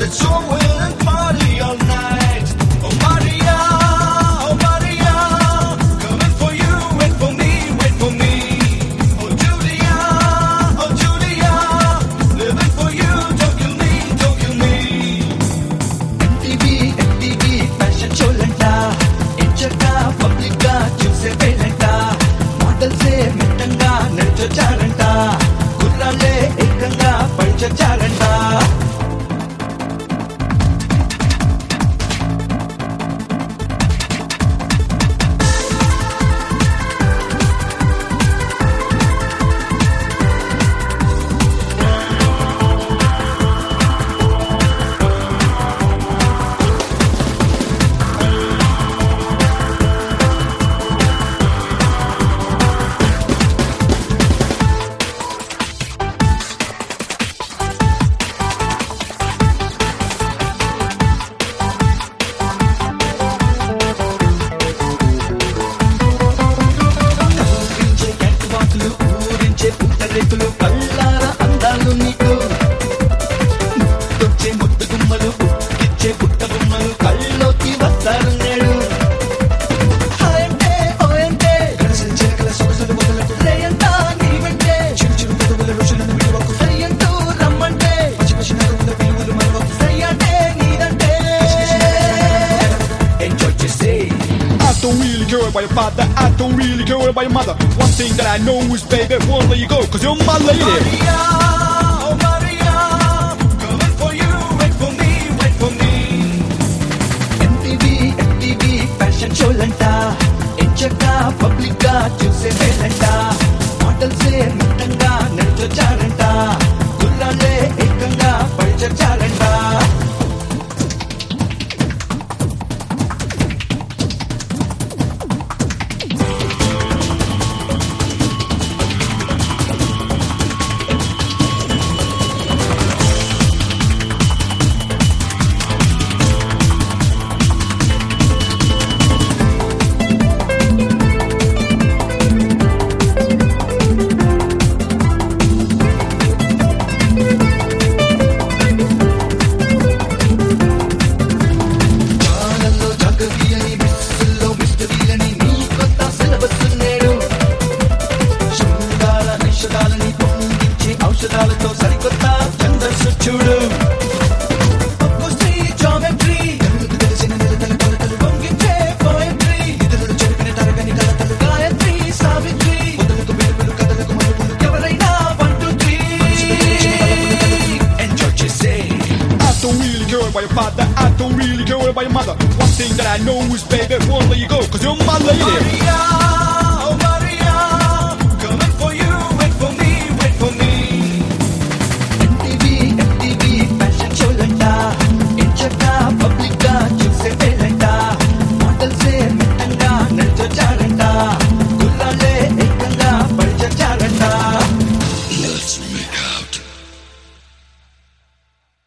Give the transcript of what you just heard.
Let's go in and party all night. Oh Maria, oh Maria, coming for you, wait for me, wait for me. Oh Julia, living for you, don't kill me, don't kill me. MTV fashion show lanta, enchaka public ga choose velanta. Models e mittanga nalchocharanta, kurrale ekanga panchacharanta. రేకులు కళ్ళార అందాలు నీకు ముద్దొచ్చే ముద్దు గుమ్మలు ఇచ్చే పుట్ట బొమ్మలు కళ్ళలోకి వస్తారు నేడు హాయంటే ఓయంటే కలిసిన చిలకల సొగసులు మొదలకు రేయంతా నీ వెంటే చిరు చిరు పెదవుల రుచులను విడువకు సయ్యంటూ రమ్మంటే పచ్చి పచ్చి నగముల విలువలు మనవకు సయ్యంటే నీదంటే ఎంజాయ్ చేసే I don't really care about your father, I don't really care about your mother. One thing that I know is, baby, won't let you go, cause you're my lady. Maria, oh Maria, coming for you, wait for me, wait for me. MTV fashion show lanta, enchaka public ga choose velanta. Models e mittanga nalchocharanta, kurrale ekanga panchacharanta. ఔషధాలతో సరికొత్త ఛందస్సు చూడు geometry తెలిసిన నిలకల కొలతలు పొంగించే poetry ఇతరులు చెరిపిన తరగని కలతలు గాయత్రి సావిత్రి మొదలకు పిలుపులు కథలకు మలుపులు ఎవరైనా 1 2 3 ఎంజాయ్ చేసే I don't really care about your father, I don't really care about your mother. One thing that I know is, baby, won't let you go, cause you're my lady. Maria.